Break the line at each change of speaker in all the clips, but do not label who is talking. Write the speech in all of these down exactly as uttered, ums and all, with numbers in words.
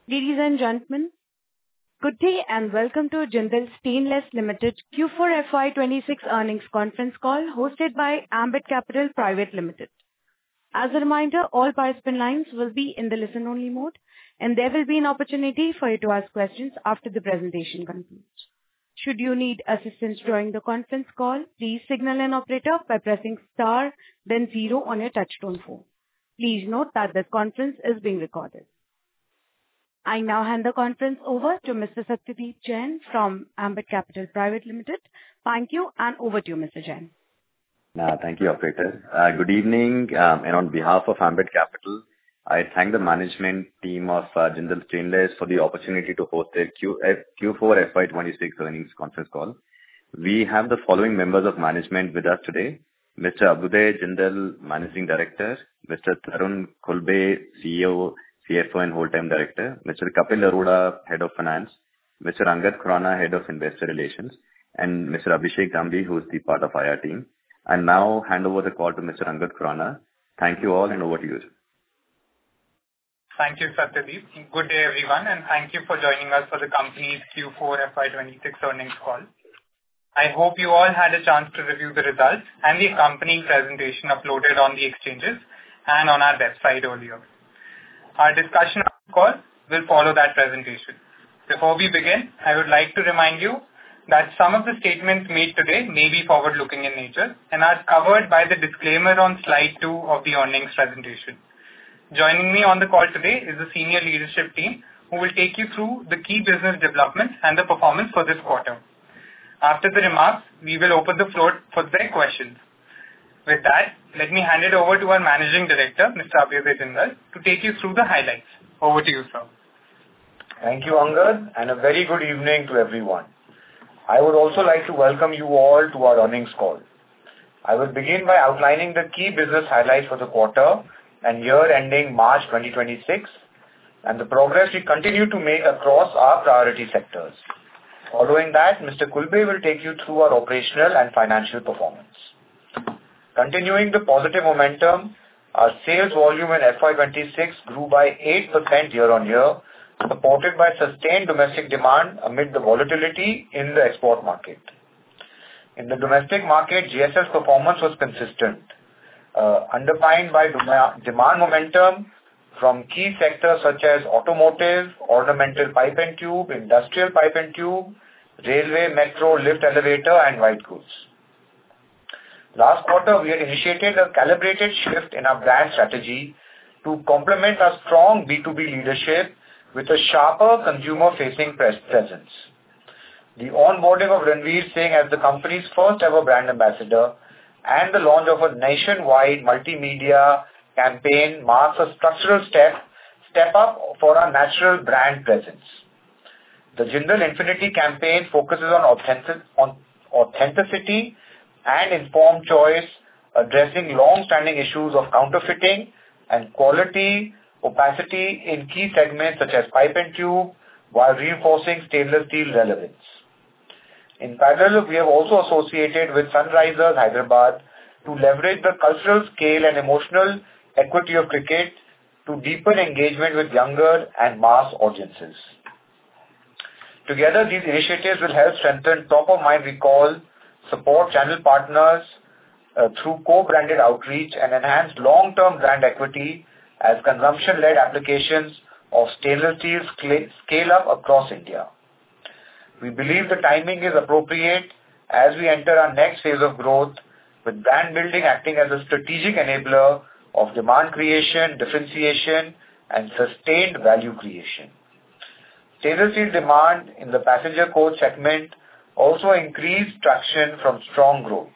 Ladies and gentlemen, good day and welcome to Jindal Stainless Limited Q four F Y twenty-six earnings conference call hosted by Ambit Capital Private Limited. As a reminder, all participant lines will be in the listen-only mode, and there will be an opportunity for you to ask questions after the presentation concludes. Should you need assistance during the conference call, please signal an operator by pressing star then zero on your touchtone phone. Please note that this conference is being recorded. I now hand the conference over to Mister Satyadeep Jain from Ambit Capital Private Limited. Thank you, and over to you, Mister Jain.
Uh, thank you, operator. Uh, good evening, um, and on behalf of Ambit Capital, I thank the management team of uh, Jindal Stainless for the opportunity to host their Q- Q four F Y twenty-six earnings conference call. We have the following members of management with us today: Mister Abhyuday Jindal, Managing Director; Mister Tarun Khulbe, C E O, C F O and Whole-Time Director; Mister Kapil Arora, Head of Finance; Mister Angad Khurana, Head of Investor Relations; and Mister Abhishek Dambi, who is the part of I R team. I now hand over the call to Mister Angad Khurana. Thank you all, and over to you.
Thank you, Satyadeep. Good day, everyone, and thank you for joining us for the company's Q four F Y twenty-six earnings call. I hope you all had a chance to review the results and the accompanying presentation uploaded on the exchanges and on our website earlier. Our discussion on the call will follow that presentation. Before we begin, I would like to remind you that some of the statements made today may be forward-looking in nature and are covered by the disclaimer on slide two of the earnings presentation. Joining me on the call today is the senior leadership team who will take you through the key business developments and the performance for this quarter. After the remarks, we will open the floor for their questions. With that, let me hand it over to our Managing Director, Mister Abhyuday Jindal, to take you through the highlights. Over to you, sir.
Thank you, Angad, and a very good evening to everyone. I would also like to welcome you all to our earnings call. I will begin by outlining the key business highlights for the quarter and year ending March twenty twenty-six and the progress we continue to make across our priority sectors. Following that, Mister Khulbe will take you through our operational and financial performance. Continuing the positive momentum, our sales volume in F Y twenty-six grew by eight percent year-on-year, supported by sustained domestic demand amid the volatility in the export market. In the domestic market, G S L's performance was consistent, uh, underpinned by demand momentum from key sectors such as automotive, ornamental pipe and tube, industrial pipe and tube, railway, metro, lift elevator, and white goods. Last quarter, we had initiated a calibrated shift in our brand strategy to complement our strong B two B leadership with a sharper consumer-facing presence. The onboarding of Ranveer Singh as the company's first-ever brand ambassador and the launch of a nationwide multimedia campaign marks a structural step, step up for our natural brand presence. The Jindal Infinity campaign focuses on, authentic, on authenticity and informed choice, addressing long-standing issues of counterfeiting and quality opacity in key segments such as pipe and tube, while reinforcing stainless steel relevance. In parallel, we have also associated with Sunrisers Hyderabad to leverage the cultural scale and emotional equity of cricket to deepen engagement with younger and mass audiences. Together, these initiatives will help strengthen top-of-mind recall, support channel partners uh, through co-branded outreach, and enhance long-term brand equity as consumption-led applications of stainless steel scale up across India. We believe the timing is appropriate as we enter our next phase of growth, with brand building acting as a strategic enabler of demand creation, differentiation, and sustained value creation. Stainless steel demand in the passenger coach segment also increased traction from strong growth.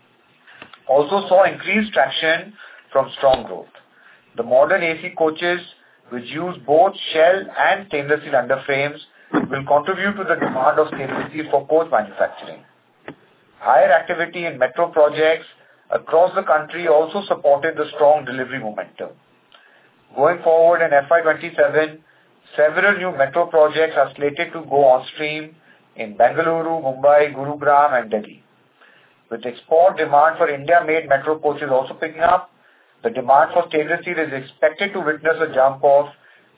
Also saw increased traction from strong growth. The modern A C coaches, which use both shell and stainless steel underframes, will contribute to the demand of stainless steel for coach manufacturing. Higher activity in metro projects across the country also supported the strong delivery momentum. Going forward in F Y twenty-seven, several new metro projects are slated to go on stream in Bengaluru, Mumbai, Gurugram, and Delhi. With export demand for India-made metro coaches also picking up, the demand for stainless steel is expected to witness a jump of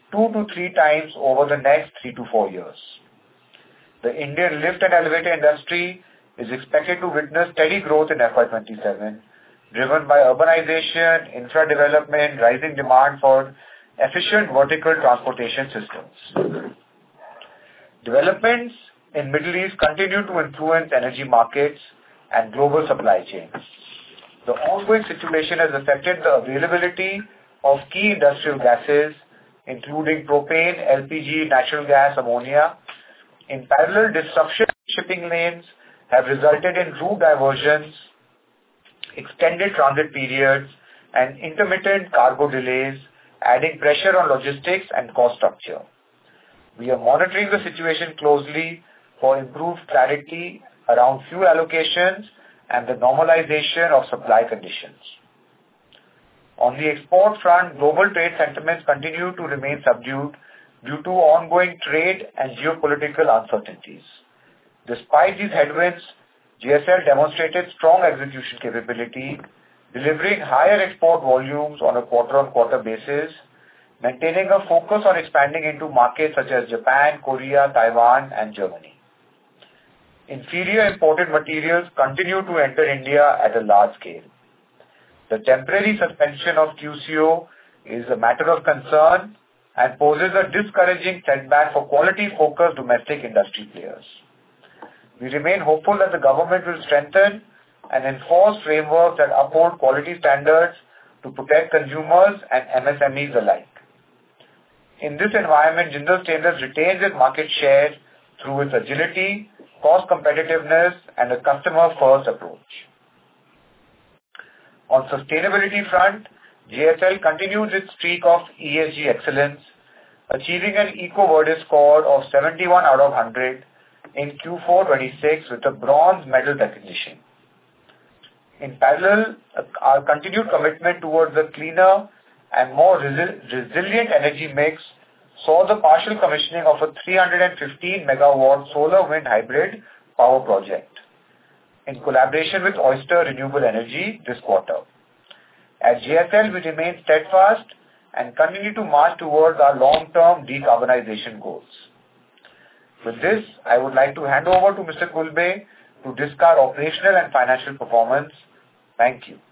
two to three times over the next three to four years. The Indian lift and elevator industry is expected to witness steady growth in F Y twenty-seven, driven by urbanization, infra development, rising demand for efficient vertical transportation systems. Developments in Middle East continue to influence energy markets and global supply chains. The ongoing situation has affected the availability of key industrial gases, including propane, L P G, natural gas, ammonia. In parallel, disruption in shipping lanes have resulted in route diversions, extended transit periods, and intermittent cargo delays, adding pressure on logistics and cost structure. We are monitoring the situation closely for improved clarity around fuel allocations and the normalization of supply conditions. On the export front, global trade sentiments continue to remain subdued due to ongoing trade and geopolitical uncertainties. Despite these headwinds, J S L demonstrated strong execution capability, delivering higher export volumes on a quarter-on-quarter basis, maintaining a focus on expanding into markets such as Japan, Korea, Taiwan, and Germany. Inferior imported materials continue to enter India at a large scale. The temporary suspension of Q C O is a matter of concern and poses a discouraging setback for quality-focused domestic industry players. We remain hopeful that the government will strengthen and enforce frameworks that uphold quality standards to protect consumers and M S M Es alike. In this environment, Jindal Stainless retains its market share through its agility, cost competitiveness, and a customer-first approach. On sustainability front, J S L continues its streak of E S G excellence, achieving an EcoVadis score of seventy-one out of one hundred in Q four twenty-six with a bronze medal recognition. In parallel, our continued commitment towards a cleaner and more resi- resilient energy mix saw the partial commissioning of a three hundred fifteen megawatt solar wind hybrid power project in collaboration with Oyster Renewable Energy this quarter. At J S L, we remain steadfast and continue to march towards our long-term decarbonization goals. With this, I would like to hand over to Mister Khulbe to discuss operational and financial performance. Thank you.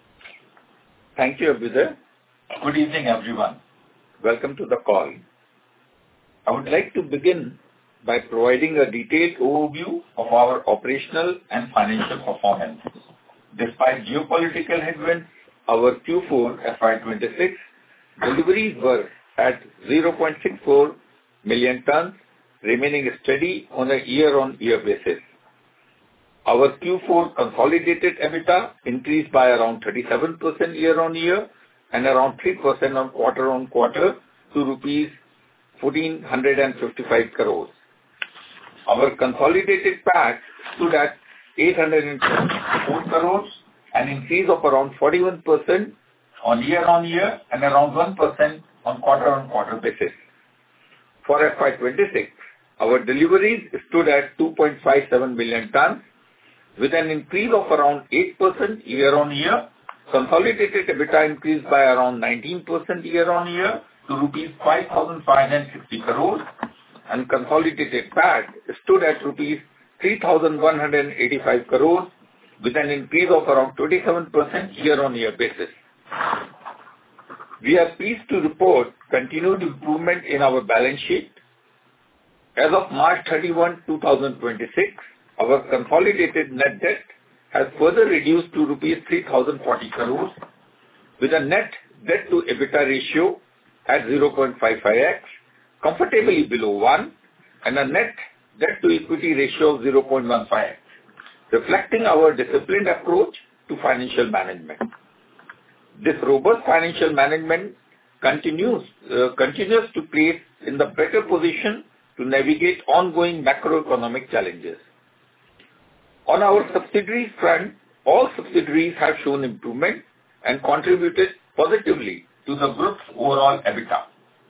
Thank you, Abhyuday. Good evening, everyone. Welcome to the call. I would like to begin by providing a detailed overview of our operational and financial performance. Despite geopolitical headwinds, our Q four F Y twenty-six deliveries were at zero point six four million tons, remaining steady on a year-on-year basis. Our Q four consolidated EBITDA increased by around thirty-seven percent year-on-year and around three percent on quarter-on-quarter to rupees one thousand four hundred fifty-five crores. Our consolidated P A T stood at eight hundred twenty-four crores, an increase of around forty-one percent on year-on-year and around one percent on quarter-on-quarter basis. For F Y twenty-six, our deliveries stood at two point five seven million tons, with an increase of around eight percent year-on-year. Consolidated EBITDA increased by around nineteen percent year-on-year to rupees five thousand five hundred sixty crores, and consolidated P A T stood at rupees three thousand one hundred eighty-five crores, with an increase of around twenty-seven percent year-on-year basis. We are pleased to report continued improvement in our balance sheet. As of March thirty-first, twenty twenty-six, our consolidated net debt has further reduced to rupees three thousand forty crores, with a net debt to EBITDA ratio at zero point five five x, comfortably below one, and a net debt to equity ratio of zero point one five x, reflecting our disciplined approach to financial management. This robust financial management continues uh, continues to place in the better position to navigate ongoing macroeconomic challenges. On our subsidiaries front, all subsidiaries have shown improvement and contributed positively to the group's overall EBITDA.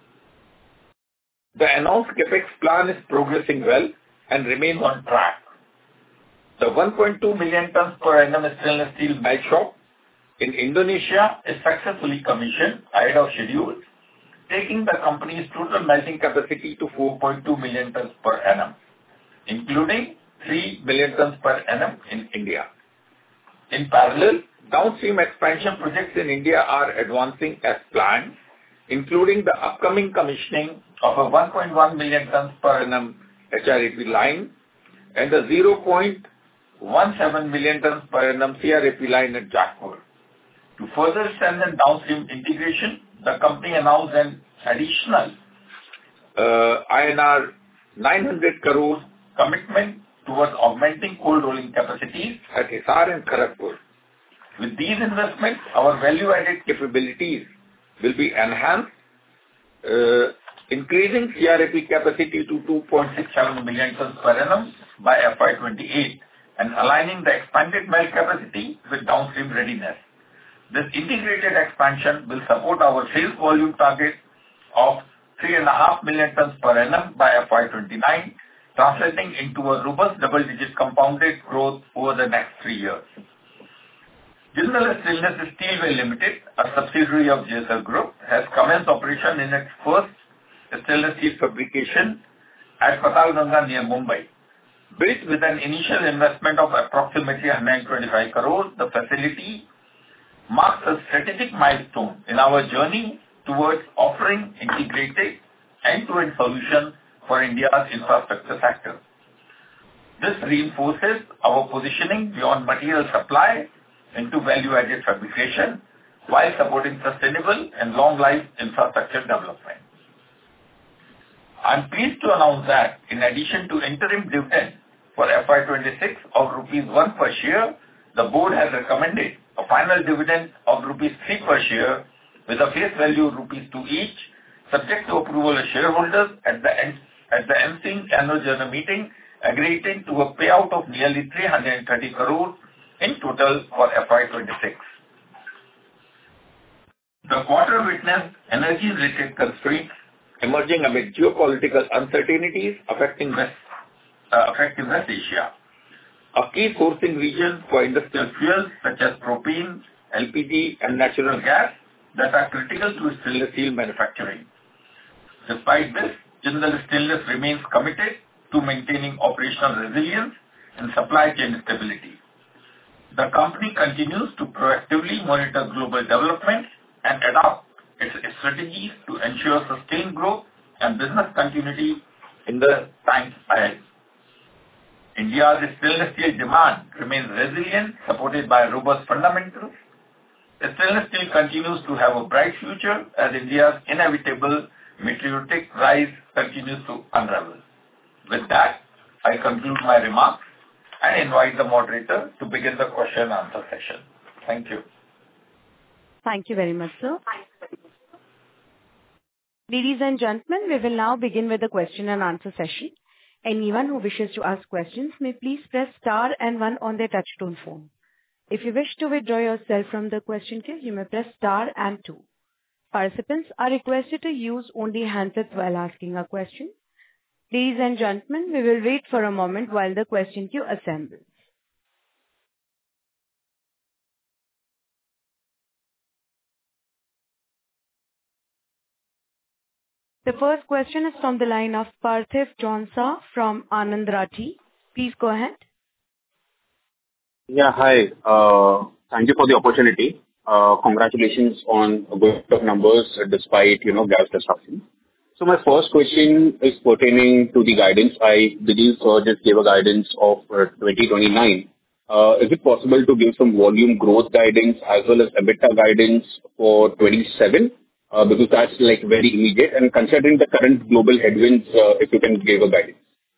The announced CapEx plan is progressing well and remains on track. The one point two million tons per annum stainless steel melt shop in Indonesia is successfully commissioned ahead of schedule, taking the company's total melting capacity to four point two million tons per annum, including three million tons per annum in India. In parallel, downstream expansion projects in India are advancing as planned, including the upcoming commissioning of a one point one million tons per annum H R A P line and a zero point one seven million tons per annum C R A P line at Jajpur. To further strengthen downstream integration, the company announced an additional uh, I N R nine hundred crore commitment towards augmenting cold rolling capacities at Hisar and Kharagpur. With these investments, our value-added capabilities will be enhanced, uh, increasing C R A P capacity to two point six seven million tons per annum by F Y twenty-eight and aligning the expanded melt capacity with downstream readiness. This integrated expansion will support our sales volume target of three point five million tons per annum by F Y twenty-nine, translating into a robust double-digit compounded growth over the next three years. Jindal Stainless Steelway Limited, a subsidiary of J S L Group, has commenced operation in its first stainless steel fabrication at Patalganga near Mumbai. Built with an initial investment of approximately one hundred twenty-five crores, the facility marks a strategic milestone in our journey towards offering integrated end-to-end solutions for India's infrastructure sector. This reinforces our positioning beyond material supply into value-added fabrication while supporting sustainable and long-life infrastructure development. I am pleased to announce that in addition to interim dividend for F Y twenty-six of rupees one per share, the board has recommended a final dividend of rupees three per share with a face value of rupees two each, subject to approval of shareholders at the end, at the ensuing annual general meeting, agreeing to a payout of nearly three hundred thirty crores in total for F Y twenty-six. The quarter witnessed energy-related constraints emerging amid geopolitical uncertainties affecting West, uh, affecting West Asia, a key sourcing region for industrial fuels such as propane, L P G, and natural gas that are critical to stainless steel manufacturing. Despite this, Jindal Stainless remains committed to maintaining operational resilience and supply chain stability. The company continues to proactively monitor global developments and adopt its strategies to ensure sustained growth and business continuity in the times ahead. India's stainless steel demand remains resilient, supported by robust fundamentals. Stainless steel continues to have a bright future as India's inevitable meteoric rise continues to unravel. With that, I conclude my remarks and invite the moderator to begin the question and answer session. Thank you.
Thank you very much, sir. Ladies and gentlemen, we will now begin with the question and answer session. Anyone who wishes to ask questions may please press star and one on their touchtone phone. If you wish to withdraw yourself from the question queue, you may press star and two. Participants are requested to use only handsets while asking a question. Ladies and gentlemen, we will wait for a moment while the question queue assembles. The first question is from the line of Parthiv Jhonsa from Anand Rathi. Please go ahead.
Yeah, hi. Uh, thank you for the opportunity. Uh, congratulations on a good set of numbers despite, you know, gas disruption. So my first question is pertaining to the guidance. I believe Sir just gave a guidance of uh, twenty twenty-nine. Uh, is it possible to give some volume growth guidance as well as EBITDA guidance for twenty-seven? Uh, because that's like very immediate, and considering the current global headwinds, uh, if you can give a guidance.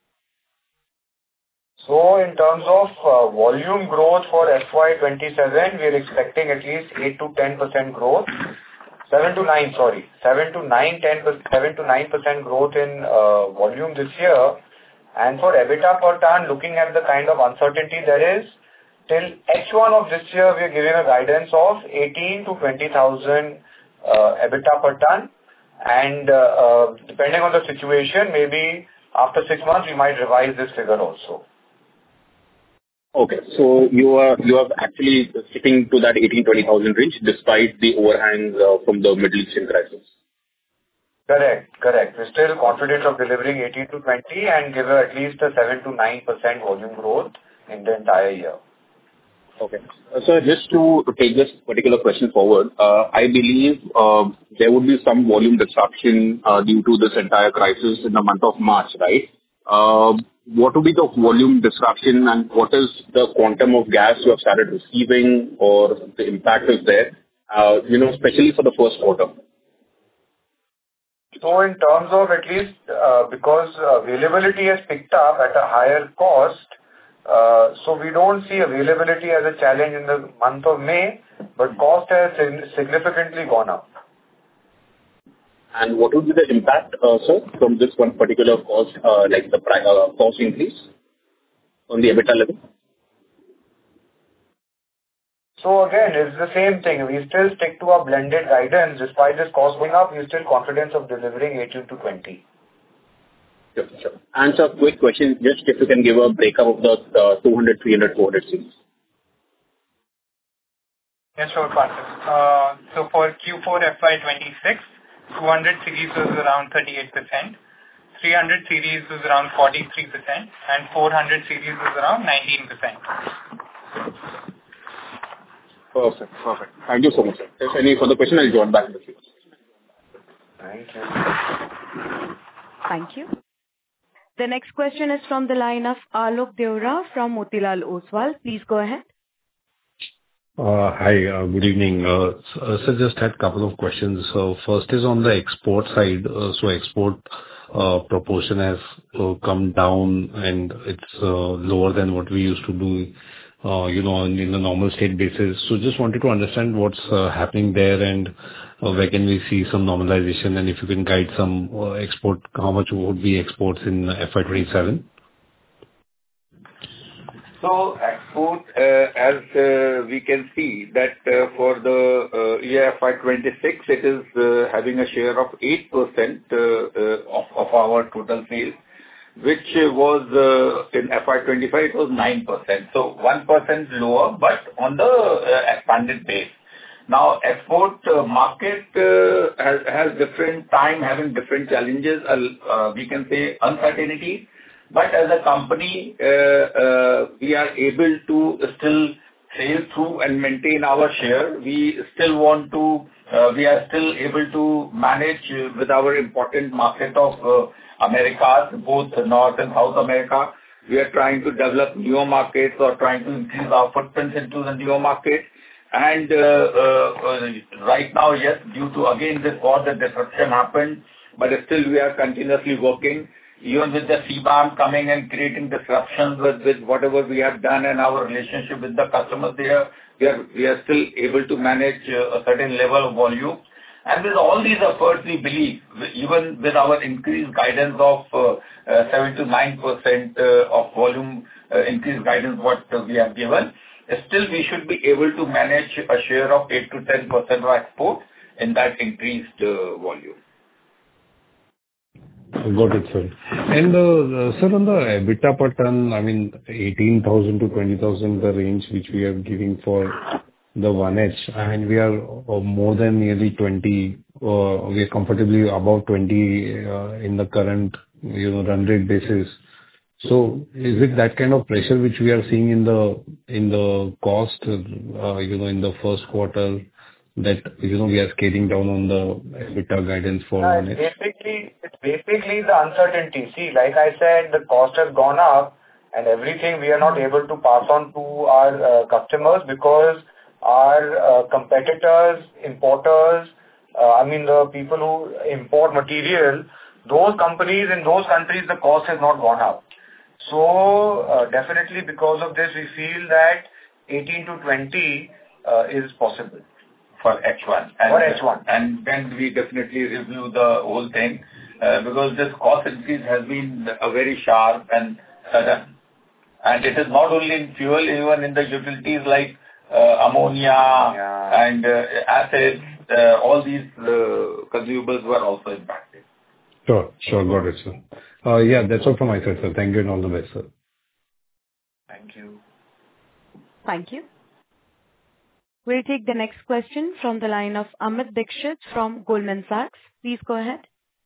So in terms of uh, volume growth for F Y twenty-seven, we are expecting at least eight to ten percent growth. seven to nine, sorry. seven to nine, ten, seven to nine percent growth in uh, volume this year. And for EBITDA per ton, looking at the kind of uncertainty there is, till H one of this year, we are giving a guidance of eighteen to twenty thousand uh, EBITDA per ton. And uh, uh, depending on the situation, maybe after six months, we might revise this figure also.
Okay, so you are you are actually sticking to that eighteen twenty thousand range despite the overhangs uh, from the Middle Eastern crisis.
Correct. Correct. We're still confident of delivering eighteen to twenty and give at least a seven to nine percent volume growth in the entire year.
Okay. Uh, So just to take this particular question forward, uh, I believe uh, there would be some volume disruption uh, due to this entire crisis in the month of March, right? Uh, What would be the volume disruption, and what is the quantum of gas you have started receiving, or the impact is there, uh, you know, especially for the first quarter?
So in terms of at least, uh, because availability has picked up at a higher cost, uh, so we don't see availability as a challenge in the month of May, but cost has sig- significantly gone up.
And what would be the impact, uh, sir, from this one particular cost, uh, like the pri- uh, cost increase on the EBITDA level?
So again, it's the same thing. We still stick to our blended guidance. Despite this cost going up, we're still confident of delivering eighteen to twenty.
Sure, sure. And sir, quick question, just if you can give a breakup of the uh, two hundred, three hundred, four hundred series.
Yes, sure, Parthiv. Uh, so for Q four F Y twenty-six, two hundred series was around thirty-eight percent, three hundred series was around forty-three percent, and four hundred series was around nineteen percent.
Perfect. Perfect. Thank you so much, sir. If any further question, I'll join back in the queue.
Thank you.
Thank you. The next question is from the line of Alok Deora from Motilal Oswal. Please go ahead.
Uh Hi, uh good evening. Uh s- uh, Sir, just had a couple of questions. So first is on the export side. Uh So export uh proportion has uh come down, and it's uh lower than what we used to do, uh, you know, on in the normal state basis. So just wanted to understand what's uh happening there, and uh where can we see some normalization, and if you can guide some uh export, how much would be exports in F Y twenty-seven?
So export, uh, as uh, we can see that uh, for the uh, year F Y twenty-six, it is uh, having a share of eight percent uh, uh, of of our total sales, which uh, was uh, in F Y twenty-five, it was nine percent. So one percent lower, but on the uh, expanded base. Now, export uh, market uh, has has different time, having different challenges, uh, uh, we can say uncertainty. But as a company, uh, uh, we are able to still sail through and maintain our share. We still want to, uh, we are still able to manage uh, with our important market of uh, Americas, both North and South America. We are trying to develop newer markets or trying to increase our footprints into the newer markets. And uh, uh, right now, yes, due to, again, this war, the disruption happened, but still we are continuously working. Even with the C B A M coming and creating disruptions with, with whatever we have done and our relationship with the customers there, we are, we are still able to manage uh, a certain level of volume. And with all these efforts, we believe, even with our increased guidance of uh, uh, seven to nine percent uh, of volume uh, increased guidance what uh, we have given, still we should be able to manage a share of eight to ten percent of export in that increased uh, volume.
Got it, sir. And, uh, uh, sir, on the EBITDA per ton, I mean, eighteen thousand to twenty thousand, the range which we are giving for the one H, I mean, we are uh, more than nearly twenty, uh, we are comfortably above twenty uh, in the current, you know, run rate basis. So is it that kind of pressure which we are seeing in the, in the cost, uh, you know, in the first quarter, that, you know, we are scaling down on the EBITDA guidance for
Uh,
one H?
Basically, it's basically the uncertainty. See, like I said, the cost has gone up and everything we are not able to pass on to our uh, customers because our uh, competitors, importers, uh, I mean the people who import material, those companies in those countries, the cost has not gone up. So uh, definitely because of this, we feel that eighteen to twenty uh, is possible.
For H one. And,
For H one.
And then we definitely review the whole thing uh, because this cost increase has been a very sharp and sudden. And it is not only in fuel, even in the utilities like uh, ammonia
yeah.
and uh, acids, uh, all these uh, consumables were also impacted.
Sure, sure. Got it, sir. Uh, Yeah, that's all from my side, sir. Thank you and all the best, sir.
Thank you.
Thank you. We'll take the next question from the line of Amit Dixit from Goldman Sachs. Please go ahead.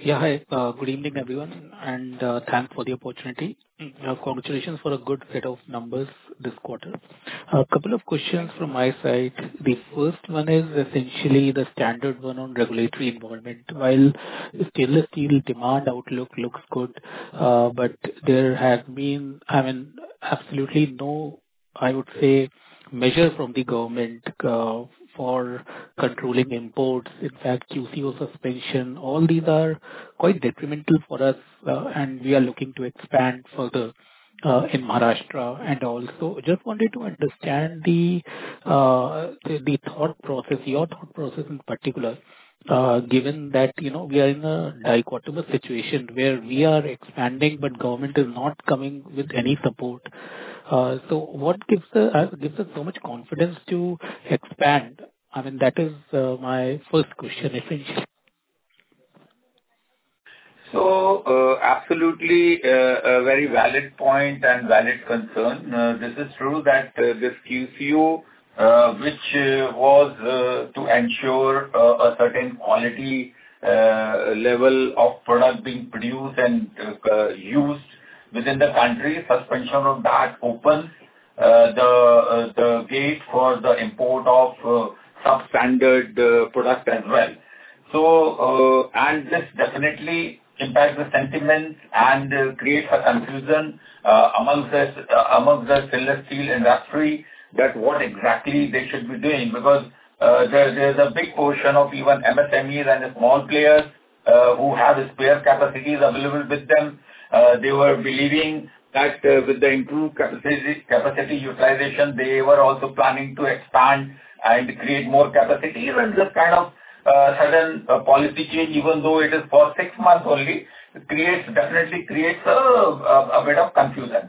Yeah, hi. Uh, good evening, everyone, and uh, thanks for the opportunity. Uh, congratulations for a good set of numbers this quarter. A couple of questions from my side. The first one is essentially the standard one on regulatory environment. While stainless steel demand outlook looks good, uh, but there has been, I mean, absolutely no, I would say, measure from the government uh, for controlling imports. In fact, Q C O suspension, all these are quite detrimental for us, uh, and we are looking to expand further uh, in Maharashtra. And also just wanted to understand the uh, the the thought process, your thought process in particular, uh, given that, you know, we are in a dichotomous situation where we are expanding, but government is not coming with any support. Uh, So what gives the- uh, gives us so much confidence to expand? I mean, that is uh, my first question, essentially.
So, uh, absolutely, uh, a very valid point and valid concern. Uh, This is true that uh, this Q C O, uh, which uh, was uh, to ensure uh, a certain quality uh, level of product being produced and uh, used within the country, suspension of that opens uh, the uh, the gate for the import of uh, substandard uh, product as well. So, uh, and this definitely impacts the sentiments and uh, creates a confusion uh, amongst the uh, amongst the stainless steel industry that what exactly they should be doing, because uh, there there's a big portion of even M S M Es and the small players uh, who have spare capacities available with them. Uh, they were believing that uh, with the improved capacity capacity utilization, they were also planning to expand and create more capacities, and this kind of Uh, sudden uh, policy change, even though it is for six months only, creates definitely creates a, a, a bit of confusion.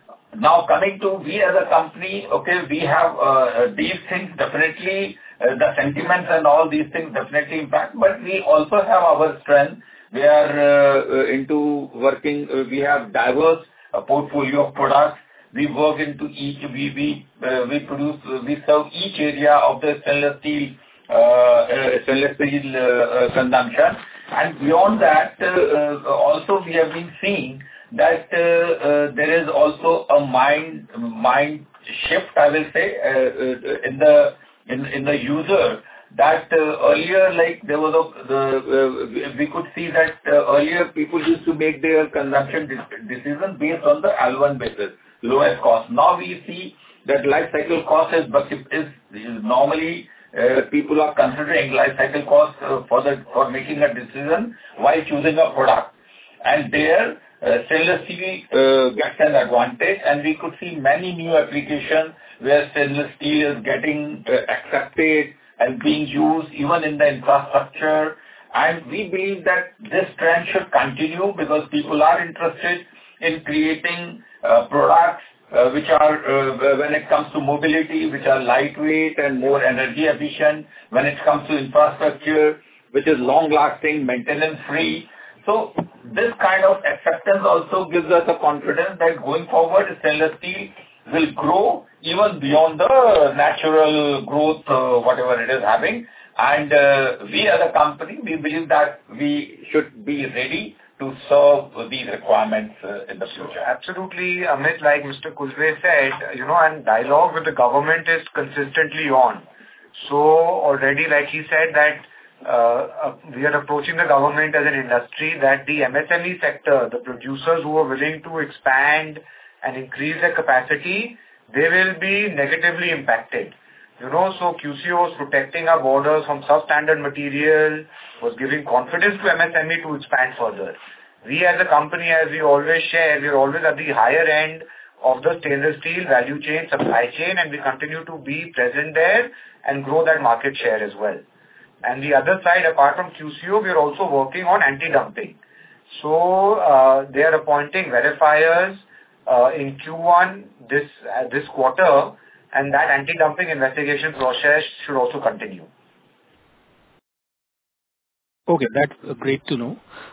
Now coming to we as a company, okay, we have uh, these things definitely, uh, the sentiments and all these things definitely impact, but we also have our strength. We are uh, into working, uh, we have diverse uh, portfolio of products. We work into each, we, we, uh, we produce, uh, we serve each area of the stainless steel Uh, uh, stainless steel uh, uh, consumption. And beyond that, uh, uh, also we have been seeing that uh, uh, there is also a mind mind shift, I will say, uh, uh, in the in in the user. That uh, earlier, like there was a the uh, we could see that uh, earlier people used to make their consumption de- decision based on the L one basis, lowest cost. Now we see that life cycle cost is is, is normally. Uh, people are considering life cycle costs uh, for the for making a decision while choosing a product, and there uh, stainless steel uh, gets an advantage, and we could see many new applications where stainless steel is getting uh, accepted and being used even in the infrastructure, and we believe that this trend should continue because people are interested in creating uh, products Uh, which are, uh, when it comes to mobility, which are lightweight and more energy efficient, when it comes to infrastructure, which is long-lasting, maintenance-free. So this kind of acceptance also gives us a confidence that going forward, stainless steel will grow even beyond the natural growth, uh, whatever it is having. And uh, we as a company, we believe that we should be ready to serve these requirements uh, in the future.
Absolutely, Amit, like Mister Kulve said, you know, and dialogue with the government is consistently on. So already, like he said, that uh, uh, we are approaching the government as an industry that the M S M E sector, the producers who are willing to expand and increase their capacity, they will be negatively impacted. You know, so Q C O was protecting our borders from substandard material, was giving confidence to M S M E to expand further. We as a company, as we always share, we are always at the higher end of the stainless steel value chain, supply chain, and we continue to be present there and grow that market share as well. And the other side, apart from Q C O, we are also working on anti-dumping. So uh, they are appointing verifiers uh, in Q one this uh, this quarter, and that anti-dumping investigation process should also continue.
Okay, that's uh, great to know.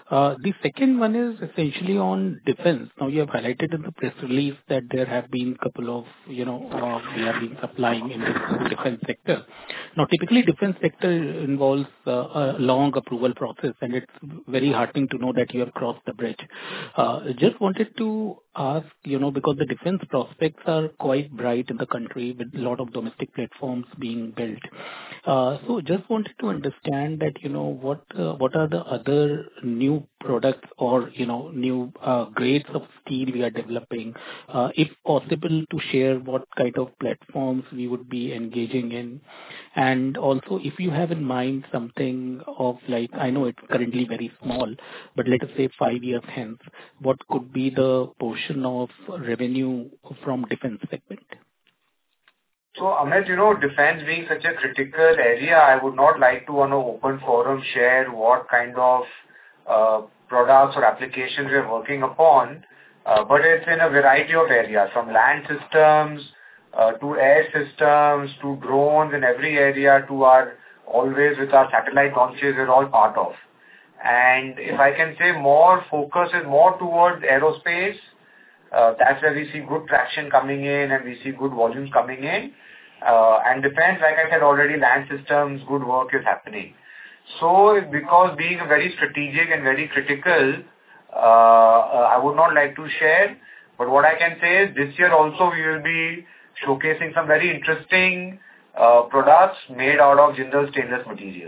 Uh, The second one is essentially on defense. Now, you have highlighted in the press release that there have been a couple of, you know, uh, we have been supplying in the defense sector. Now, typically, defense sector involves uh, a long approval process, and it's very heartening to know that you have crossed the bridge. Uh, Just wanted to ask, you know, because the defense prospects are quite bright in the country with a lot of domestic platforms being built. Uh, So just wanted to understand that, you know, what uh, what are the other new products or, you know, new uh, grades of steel we are developing? Uh, If possible, to share what kind of platforms we would be engaging in. And also, if you have in mind something of like, I know it's currently very small, but let us say five years hence, what could be the portion of revenue from defense segment?
So, Amit, you know, defense being such a critical area, I would not like to on an open forum share what kind of uh, products or applications we are working upon, uh, but it's in a variety of areas, from land systems uh, to air systems to drones in every area to our always with our satellite launches, we're all part of. And if I can say more focus is more towards aerospace, uh, that's where we see good traction coming in and we see good volumes coming in. Uh, and defense, like I said already, land systems, good work is happening. So, because being very strategic and very critical, uh, uh, I would not like to share. But what I can say is this year also we will be showcasing some very interesting uh, products made out of Jindal stainless material.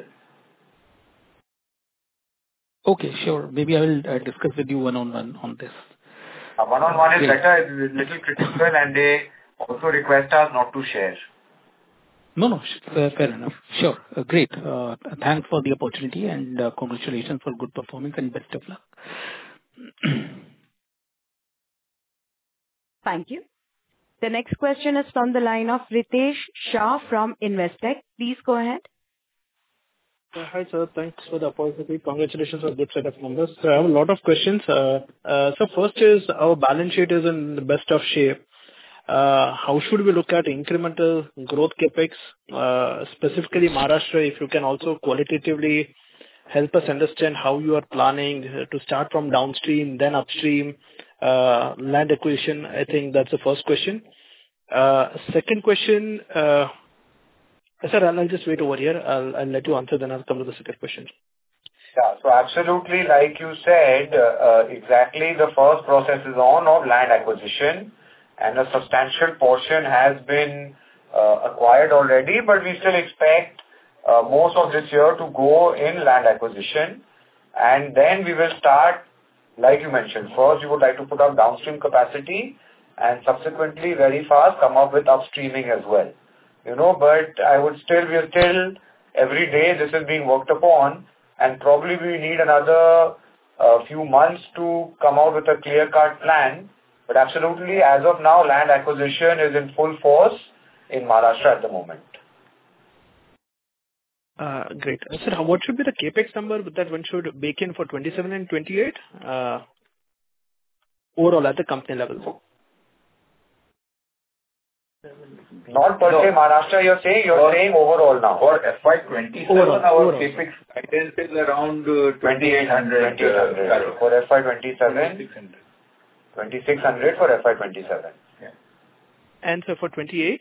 Okay, sure. Maybe I will uh, discuss with you one-on-one on this.
Uh, one-on-one is
Great.
better, it's a little critical, and they also request us not to share.
No, no, sh- fair fair enough. Sure. Uh, Great. Uh, Thanks for the opportunity, and uh, congratulations for good performance and best of luck.
Thank you. The next question is from the line of Ritesh Shah from Investec. Please go ahead.
Uh, Hi, sir. Thanks for the opportunity. Congratulations on a good set of numbers. So I have a lot of questions. Uh, uh, So first is our balance sheet is in the best of shape. Uh, How should we look at incremental growth CapEx, uh, specifically Maharashtra? If you can also qualitatively help us understand how you are planning uh, to start from downstream, then upstream, uh, land acquisition. I think that's the first question. Uh, Second question, uh, sir, I'll I'll just wait over here. I'll I'll let you answer, then I'll come to the second question.
Yeah, so absolutely, like you said, uh, uh, exactly the first process is on of land acquisition, and a substantial portion has been uh, acquired already, but we still expect uh, most of this year to go in land acquisition, and then we will start, like you mentioned, first we would like to put up downstream capacity, and subsequently very fast come up with upstreaming as well. You know, but I would still, we are still, every day this is being worked upon, and probably we need another uh, few months to come out with a clear-cut plan. But absolutely, as of now, land acquisition is in full force in Maharashtra at the moment.
Uh, Great. Uh, Sir, how- what should be the CapEx number that one should bake in for twenty-seven and twenty-eight, uh, overall at the company level?
Not per
No.
se Maharashtra, you're saying, you're
For-
saying overall now.
For F Y twenty-seven,
Overall,
our
overall.
CapEx guidance is around uh, twenty-eight hundred
twenty-eight hundred
crore.
for F Y twenty-seven,
twenty-six hundred.
twenty-six hundred for F Y twenty-seven.
And sir, for twenty-eight?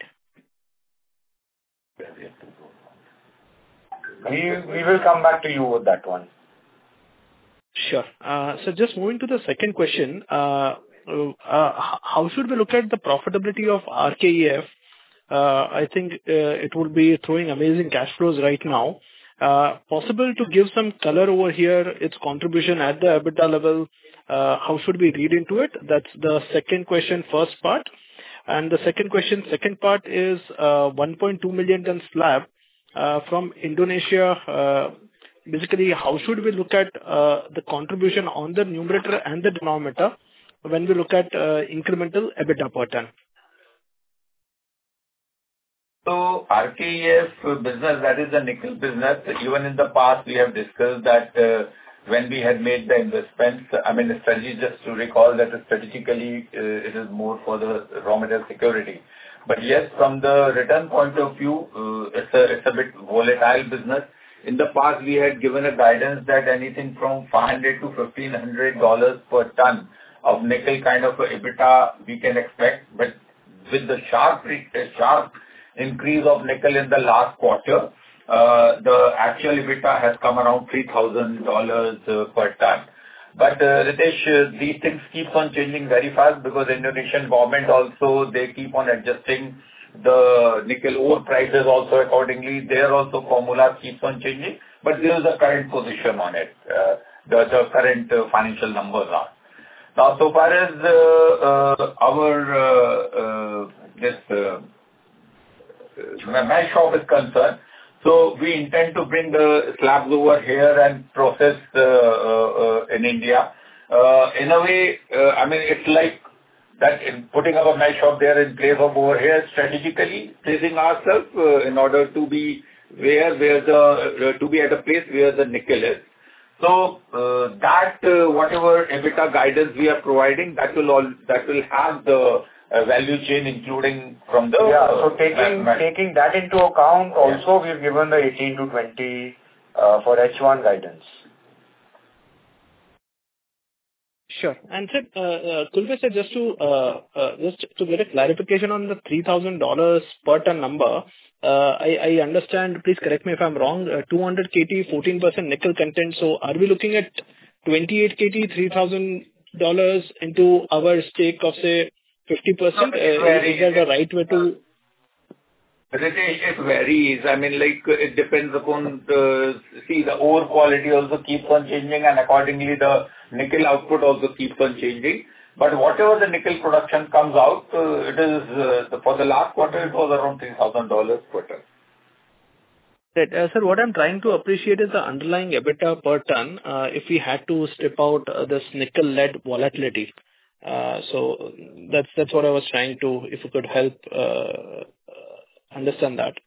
We, we will come back to you with that one.
Sure. Uh, So just moving to the second question, uh, uh, h- how should we look at the profitability of R K E F? Uh, I think uh, it will be throwing amazing cash flows right now. Uh, Possible to give some color over here, its contribution at the EBITDA level, uh, how should we read into it? That's the second question, first part. And the second question, second part is uh, one point two million ton slab uh, from Indonesia. Uh, Basically, how should we look at uh, the contribution on the numerator and the denominator when we look at uh, incremental EBITDA per ton?
So R K E F business, that is the nickel business. Even in the past, we have discussed that uh, when we had made the investments, I mean, the strategy, just to recall that strategically, uh, it is more for the raw material security. But yes, from the return point of view, uh, it's a it's a bit volatile business. In the past, we had given a guidance that anything from five hundred to fifteen hundred dollars per ton of nickel kind of a EBITDA we can expect. But with the sharp sharp increase of nickel in the last quarter, uh, the actual EBITDA has come around three thousand dollars uh, per ton. But uh, Ritesh, uh, these things keep on changing very fast because Indonesian government also, they keep on adjusting the nickel ore prices also accordingly. Their also formula keeps on changing, but this is the current position on it, uh, the, the current uh, financial numbers are. Now, so far as uh, uh, our uh, uh, this uh, melt shop is concerned, so we intend to bring the slabs over here and process uh, uh, in India. Uh, in a way, uh, I mean, it's like that in putting up a melt shop there in place of over here, strategically placing ourselves uh, in order to be where where the uh, to be at a place where the nickel is. So uh, that uh, whatever EBITDA guidance we are providing, that will all that will have the uh, value chain, including from the
yeah.
Uh,
so taking
man-
taking that into account, also we've given the eighteen to twenty uh, for H one guidance.
Sure. And sir, uh, uh, Kulve sir, just to uh, uh, just to get a clarification on the three thousand dollars per ton number, uh, I, I understand. Please correct me if I'm wrong. Uh, two hundred kilograms, fourteen percent nickel content. So, are we looking at twenty-eight kilograms, three thousand dollars into our stake of say fifty percent? Uh, is that the right way to?
Ritesh, it varies. I mean, like, it depends upon the... See, the ore quality also keeps on changing, and accordingly, the nickel output also keeps on changing. But whatever the nickel production comes out, uh, it is, uh, for the last quarter, it was around three thousand dollars per ton.
Right. Uh, Sir, what I'm trying to appreciate is the underlying EBITDA per ton, uh, if we had to strip out uh, this nickel-led volatility. Uh, So that's that's what I was trying to, if you could help uh, uh, understand that.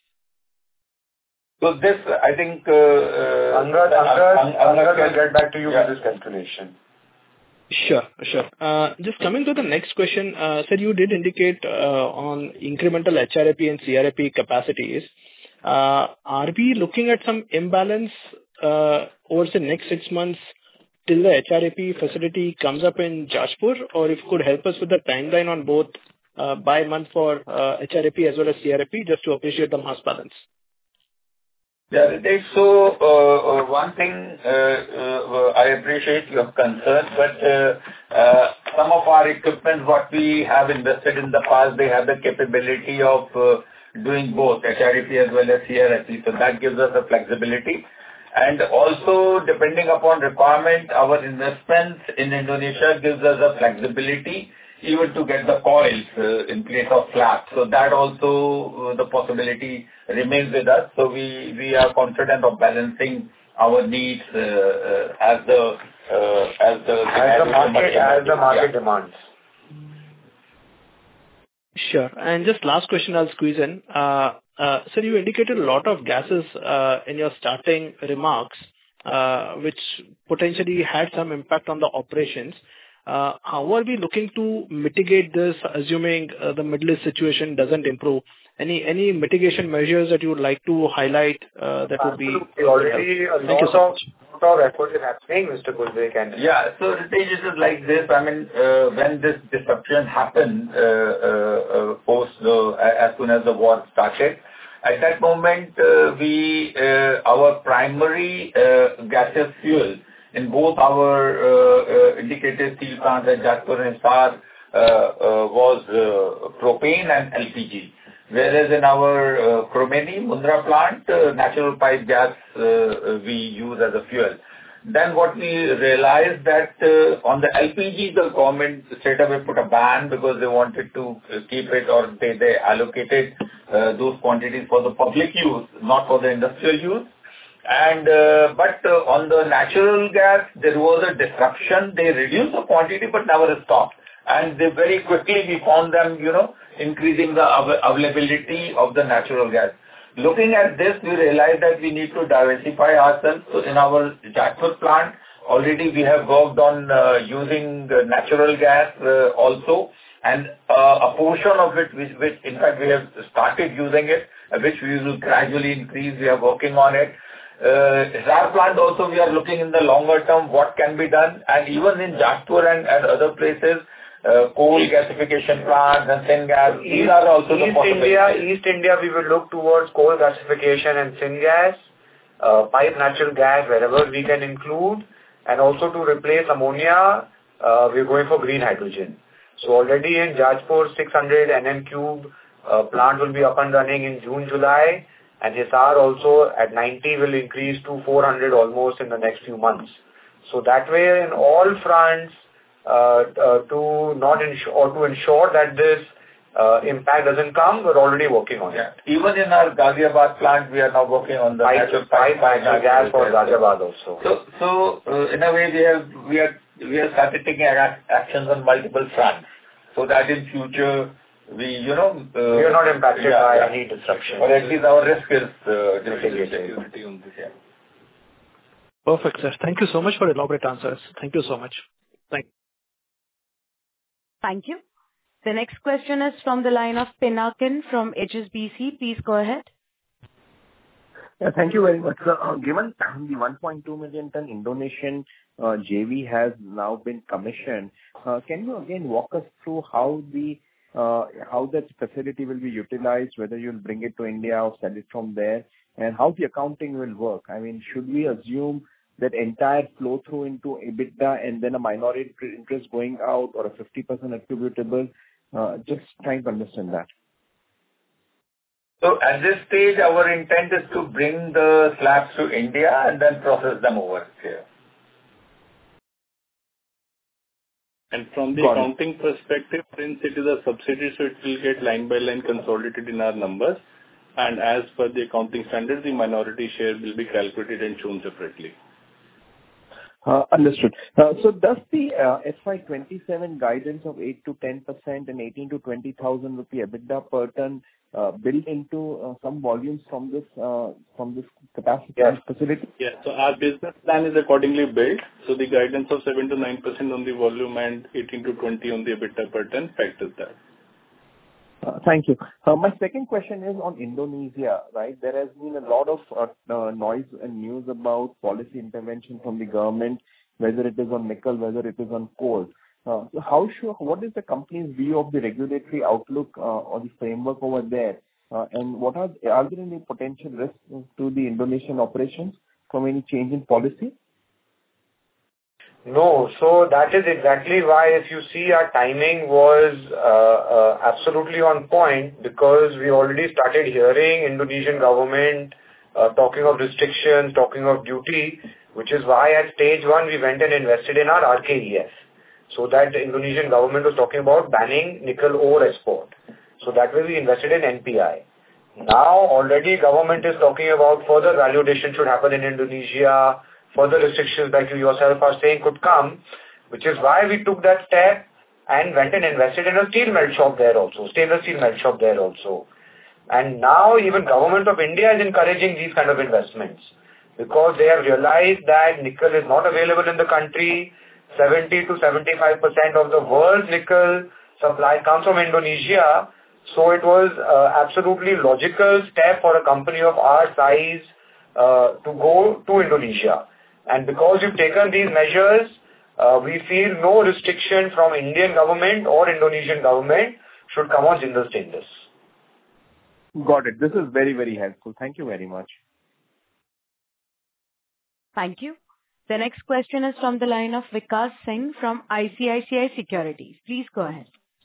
So this, I think, uh, uh,
Angad, Angad, Angad will get back to you
Yeah.
with this calculation.
Sure, sure. Uh, Just coming to the next question, uh, sir, you did indicate uh, on incremental H R A P and C R A P capacities. Uh, Are we looking at some imbalance uh, over the next six months till the H R A P facility comes up in Jajpur? Or if you could help us with the timeline on both uh, by month for uh, H R A P as well as C R A P, just to appreciate the mass balance.
Yeah, Ritesh, so uh, uh, one thing, uh, uh, I appreciate your concern, but uh, uh, some of our equipment, what we have invested in the past, they have the capability of uh, doing both H R A P as well as C R A P. So that gives us a flexibility. And also, depending upon requirement, our investments in Indonesia gives us a flexibility even to get the coils uh, in place of slabs. So that also, uh, the possibility remains with us. So we, we are confident of balancing our needs uh, uh, as the uh, as the
As the market, as the market
yeah.
demands.
Sure. And just last question I'll squeeze in. Uh, uh, Sir, you indicated a lot of gases uh, in your starting remarks, uh, which potentially had some impact on the operations. Uh, How are we looking to mitigate this, assuming uh, the Middle East situation doesn't improve? Any any mitigation measures that you would like to highlight uh, that would be...
Absolutely. Already a
Thank you
lot
so
of,
much.
lot of effort is happening, Mister Kulve. And
Yeah. So Ritesh, it is like this. I mean, uh, when this disruption happened, uh, uh, uh, post the, as soon as the war started, at that moment, uh, we, uh, our primary uh, gaseous fuel in both our uh, uh, indicated steel plants at Jajpur and Hisar uh, uh, was uh, propane and L P G. Whereas in our uh, Chromeni, Mundra plant, uh, natural pipe gas uh, uh, we use as a fuel. Then what we realized that uh, on the L P G, the government straight away put a ban because they wanted to uh, keep it, or they, they allocated uh, those quantities for the public use, not for the industrial use. And uh, but uh, on the natural gas, there was a disruption. They reduced the quantity but never stopped. And they very quickly we found them, you know, increasing the av- availability of the natural gas. Looking at this, we realized that we need to diversify ourselves. So in our Jajpur plant, already we have worked on uh, using the natural gas uh, also. And uh, a portion of it, which, which in fact we have started using it, uh, which we will gradually increase. We are working on it. uh, Hisar plant also we are looking in the longer term what can be done, and even in Jajpur and, and other places, uh, coal gasification plants and syngas. These are also
East
the possibilities.
India, East India, we will look towards coal gasification and syngas, uh, pipe natural gas wherever we can include, and also to replace ammonia, uh, we're going for green hydrogen. So already in Jajpur, six hundred nm cube uh, plant will be up and running in June, July, and Hisar also at ninety will increase to four hundred almost in the next few months. So that way, in all fronts, uh, uh, to not ensure or to ensure that this uh, impact doesn't come, we're already working on
Yeah.
it.
Even in our Ghaziabad plant, we are now working on the
Pipe,
natural
pipe, pipe
natural
gas for
gas.
Ghaziabad also.
So, so uh, in a way, we have we are we have started taking ac- actions on multiple fronts, so that in future we you know uh,
We are not impacted
yeah,
by
yeah.
any disruption.
or at least our risk is uh,
Mitigated.
security on this. Yeah.
Perfect, sir. Thank you so much for elaborate answers. Thank you so much. Thank
Thank you. The next question is from the line of Pinakin from H S B C. Please go ahead.
Yeah, thank you very much, sir. Uh, Given the one point two million ton Indonesian uh, J V has now been commissioned, uh, can you again walk us through how the uh, how that facility will be utilized, whether you'll bring it to India or sell it from there, and how the accounting will work? I mean, should we assume that entire flow through into EBITDA and then a minority interest going out, or a fifty percent attributable? Uh, Just trying to understand that.
So at this stage, our intent is to bring the slabs to India and then process them over here.
And from the
Got it.
accounting perspective, since it is a subsidiary, so it will get line by line consolidated in our numbers. And as per the accounting standards, the minority share will be calculated and shown separately.
Uh, Understood. Uh, So does the uh, F Y twenty-seven guidance of eight to ten percent and eighteen to twenty thousand rupee EBITDA per ton uh, build into uh, some volumes from this uh, from this capacity
Yes.
facility?
Yeah, so our business plan is accordingly built. So the guidance of seven to nine percent on the volume and eighteen to twenty on the EBITDA per ton factors that.
Uh, Thank you. Uh, My second question is on Indonesia, right? There has been a lot of uh, uh, noise and news about policy intervention from the government, whether it is on nickel, whether it is on coal. Uh, So how sure, what is the company's view of the regulatory outlook uh, or the framework over there? Uh, And what are are there any potential risks to the Indonesian operations from any change in policy?
No. So that is exactly why, if you see, our timing was uh, uh, absolutely on point, because we already started hearing Indonesian government uh, talking of restrictions, talking of duty, which is why at stage one we went and invested in our R K E F. So that the Indonesian government was talking about banning nickel ore export. So that way we invested in N P I. Now already government is talking about further value addition should happen in Indonesia, further restrictions like you yourself are saying could come, which is why we took that step and went and invested in a steel melt shop there also, stainless steel melt shop there also. And now even government of India is encouraging these kind of investments, because they have realized that nickel is not available in the country. seventy to seventy-five percent of the world's nickel supply comes from Indonesia. So it was uh, absolutely logical step for a company of our size uh, to go to Indonesia. And because you've taken these measures, uh, we feel no restriction from Indian government or Indonesian government should come on Jindal Stainless.
Got it. This is very, very helpful. Thank you very much.
Thank you. The next question is from the line of Vikas Singh from I C I C I Securities. Please go ahead.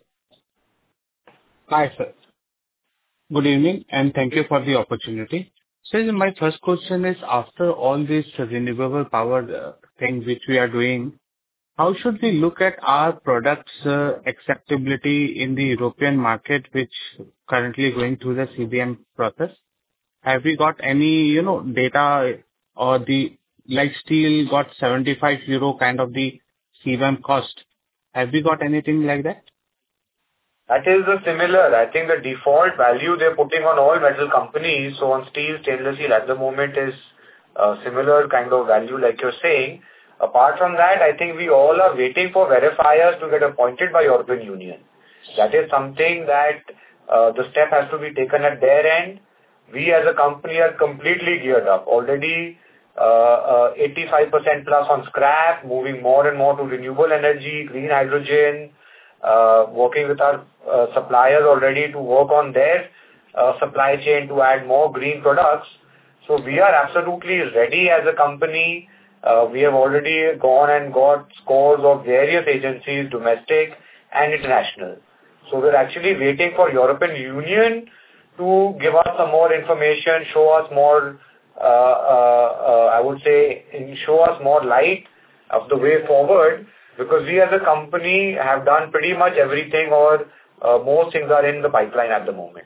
Hi, sir. Good evening, and thank you for the opportunity. So my first question is, after all this renewable power uh, thing which we are doing, how should we look at our products' uh, acceptability in the European market, which currently going through the C B M process? Have we got any, you know, data, or the, like steel got seventy-five euro kind of the C B M cost? Have we got anything like that?
That is the similar. I think the default value they're putting on all metal companies, so on steel, stainless steel at the moment is a similar kind of value like you're saying. Apart from that, I think we all are waiting for verifiers to get appointed by European Union. That is something that uh, the step has to be taken at their end. We as a company are completely geared up. Already uh, uh, eighty-five percent plus on scrap, moving more and more to renewable energy, green hydrogen, uh, working with our uh, suppliers already to work on their uh, supply chain to add more green products. So we are absolutely ready as a company. Uh, we have already gone and got scores of various agencies, domestic and international. So we're actually waiting for European Union to give us some more information, show us more, uh, uh, uh, I would say, show us more light of the way forward, because we as a company have done pretty much everything, or uh, most things are in the pipeline at the moment.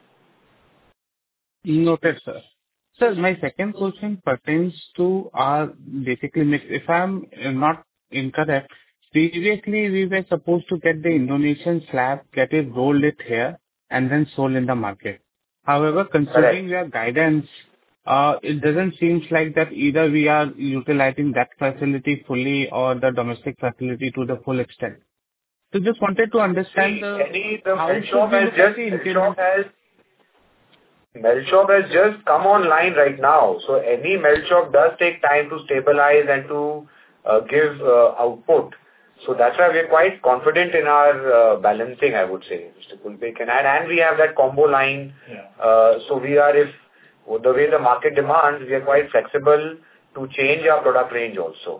Noted, sir. Sir, my second question pertains to our basically mix. If I'm not incorrect, previously we were supposed to get the Indonesian slab, get it rolled it here, and then sold in the market. However, considering your guidance, uh, it doesn't seem like that either we are utilizing that facility fully or the domestic facility to the full extent. So just wanted to understand the,
any, the
how
melt
should
shop
we
has
look at
just,
the
melt
increment?
shop has, melt shop has just come online right now. So any melt shop does take time to stabilize and to uh, give uh, output. So that's why we're quite confident in our uh, balancing, I would say, Mister Kulbe can add. And we have that combo line. Yeah. Uh, so we are, if the way the market demands, we are quite flexible to change our product range also.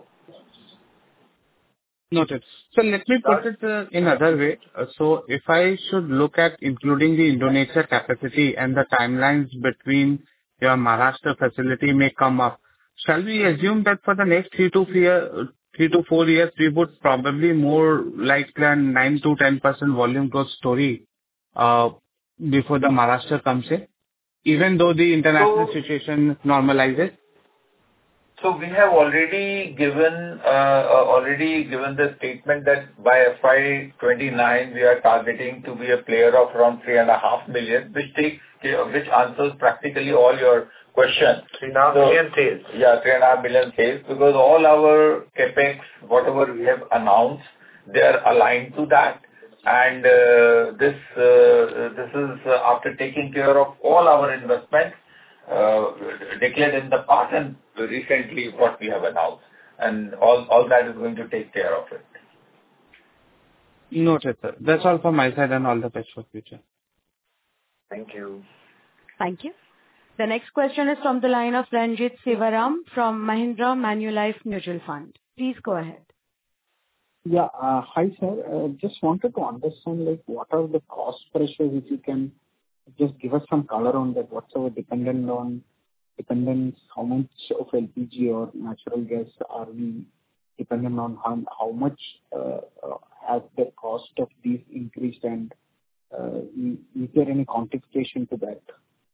Noted. So let me put it uh, in another way. Uh, so if I should look at including the Indonesia capacity and the timelines between your Maharashtra facility may come up, shall we assume that for the next three to four, three to four years, we would probably more like a nine to ten percent volume growth story uh, before the Maharashtra comes in, even though the international so, situation normalizes?
So we have already given uh, already given the statement that by F Y twenty-nine we are targeting to be a player of around three and a half million, which takes which answers practically all your questions.
Three and a half
so,
million sales.
Yeah, three and a half million sales, because all our capex, whatever we have announced, they are aligned to that. And uh, this uh, this is uh, after taking care of all our investments uh, declared in the past and recently what we have announced, and all all that is going to take care of it.
Noted, sir. That's all from my side, and all the best for future.
Thank you.
Thank you. The next question is from the line of Ranjit Sivaram from Mahindra Manulife Mutual Fund. Please go ahead.
Yeah. Uh, hi, sir. Uh, just wanted to understand, like, what are the cost pressures, if you can just give us some color on that. What's our dependent on dependence? How much of L P G or natural gas are we dependent on? How, how much uh, uh, has the cost of these increased, and uh, is there any quantification to that?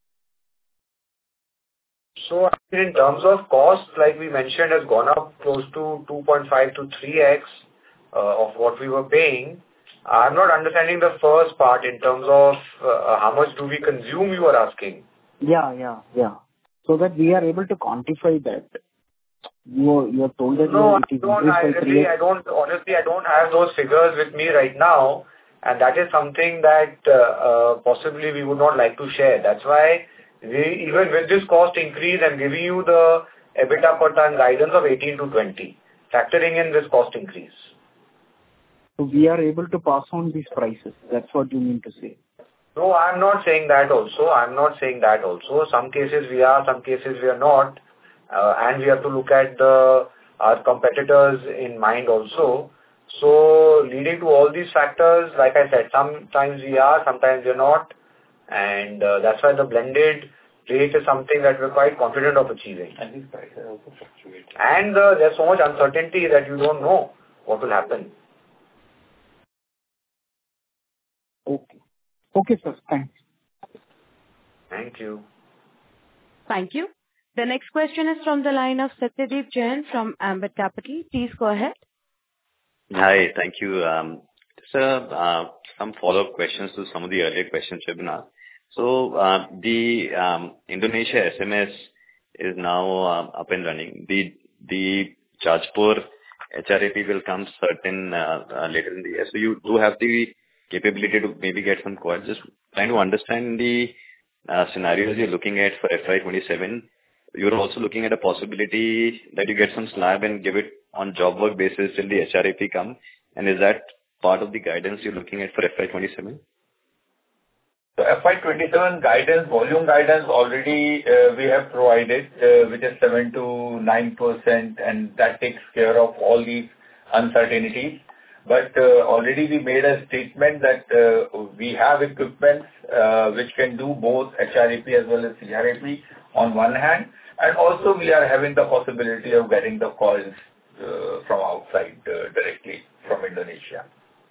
So in terms of cost, like we mentioned, has gone up close to two point five to three x uh, of what we were paying. I'm not understanding the first part in terms of uh, how much do we consume, you are asking.
Yeah, yeah, yeah. So that we are able to quantify that. You you have told that
no,
it is
I don't, I really, I don't, honestly, I don't have those figures with me right now, and that is something that uh, uh, possibly we would not like to share. That's why we, even with this cost increase, I'm giving you the EBITDA per ton guidance of eighteen to twenty, factoring in this cost increase.
So we are able to pass on these prices. That's what you mean to say.
No, I'm not saying that also. I'm not saying that also. Some cases we are, some cases we are not. Uh, and we have to look at the our competitors in mind also. So leading to all these factors, like I said, sometimes we are, sometimes we are not. And uh, that's why the blended rate is something that we're quite confident of achieving.
And these prices also fluctuate.
And uh, there's so much uncertainty that you don't know what will happen.
Okay. Okay, sir. Thanks.
Thank you.
Thank you. The next question is from the line of Satyadeep Jain from Ambit Capital. Please go ahead.
Hi. Thank you. Um, sir, uh, some follow-up questions to some of the earlier questions we've been asked. So uh, the um, Indonesia S M S is now uh, up and running. The the Jajpur H R A P will come certain uh, uh, later in the year. So you do have the capability to maybe get some quotes. Just trying to understand the uh, scenarios you're looking at for F Y twenty-seven. you're also looking at a possibility that you get some slab and give it on job work basis till the H R A P come. And is that part of the guidance you're looking at for F Y twenty-seven?
So F Y twenty-seven guidance, volume guidance already uh, we have provided, uh, which is seven to nine percent, and that takes care of all these uncertainties. But uh, already we made a statement that uh, we have equipment uh, which can do both H R A P as well as C R A P on one hand, and also we are having the possibility of getting the coils uh, from outside uh, directly from Indonesia.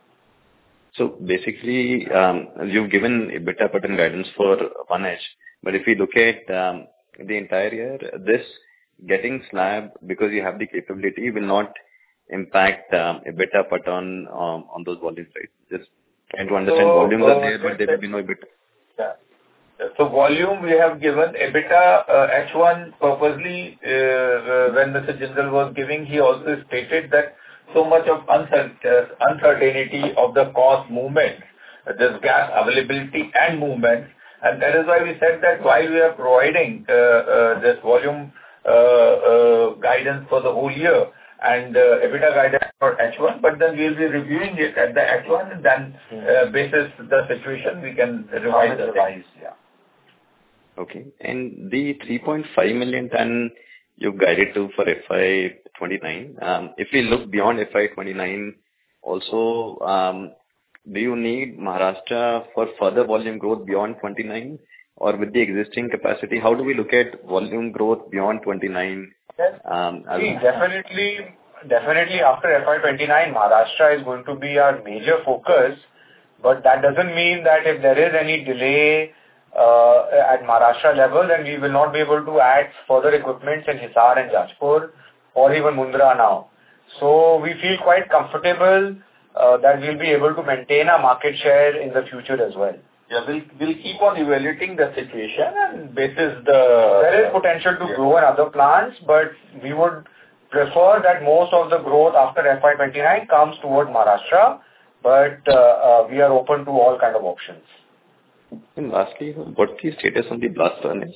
So basically, um, you've given EBITDA per ton guidance for one H, but if you look at um, the entire year, this getting slab because you have the capability will not impact um, EBITDA per ton um, on those volumes, right? Just trying to understand
So,
volumes are
uh,
there, but there will be no EBITDA.
Yeah. So volume we have given EBITDA uh, H one purposely uh, uh, when Mister Jindal was giving, he also stated that so much of uncer- uncertainty of the cost movement, this gas availability and movement, and that is why we said that while we are providing uh, uh, this volume uh, uh, guidance for the whole year and uh, EBITDA guidance for H one, but then we will be reviewing it at the H one, and then uh, basis the situation we can revise the revise. Yeah.
Okay. And the three point five million ton you've guided to for F Y twenty-nine, um, if we look beyond F Y twenty-nine, also, um, do you need Maharashtra for further volume growth beyond twenty-nine, or with the existing capacity, how do we look at volume growth beyond twenty-nine? Um, as
See, definitely, definitely after F Y twenty-nine, Maharashtra is going to be our major focus, but that doesn't mean that if there is any delay uh, at Maharashtra level, then we will not be able to add further equipment in Hisar and Jajpur or even Mundra now. So we feel quite comfortable uh, that we'll be able to maintain our market share in the future as well.
Yeah, we'll, we'll keep on evaluating the situation and basis the...
There is potential to yeah. grow in other plants, but we would prefer that most of the growth after F Y twenty-nine comes toward Maharashtra, but uh, uh, we are open to all kind of options.
And lastly, what's the status on the blast furnace?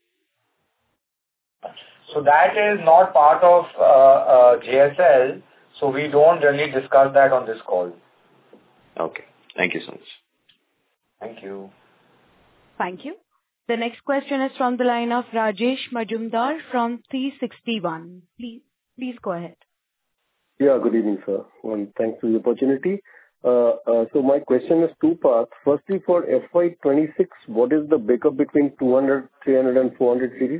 So that is not part of uh, uh, J S L, so we don't really discuss that on this call.
Okay. Thank you so much.
Thank you.
Thank you. The next question is from the line of Rajesh Majumdar from three sixty-one. Please, please go ahead.
Yeah, good evening, sir. Well, thanks for the opportunity. Uh, uh, so my question is two parts. Firstly, for F Y twenty-six, what is the breakup between two hundred, three hundred and four hundred series?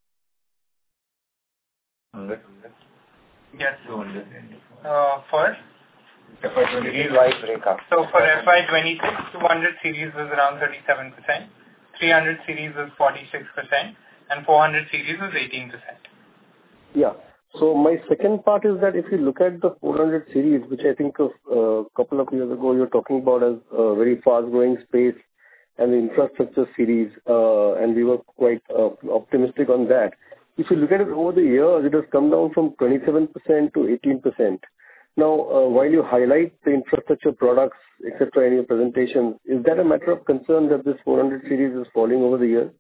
Yes. Uh, for
F Y twenty-six wise breakup.
So for F Y twenty-six, two hundred series was around thirty-seven percent, three hundred series was forty-six percent, and four hundred series was eighteen percent.
Yeah. So my second part is that if you look at the four hundred series, which I think a uh, couple of years ago you were talking about as a very fast-growing space and the infrastructure series, uh, and we were quite uh, optimistic on that. If you look at it over the years, it has come down from twenty-seven percent to eighteen percent. Now, uh, while you highlight the infrastructure products, et cetera, in your presentation, is that a matter of concern that this four hundred series is falling over the years?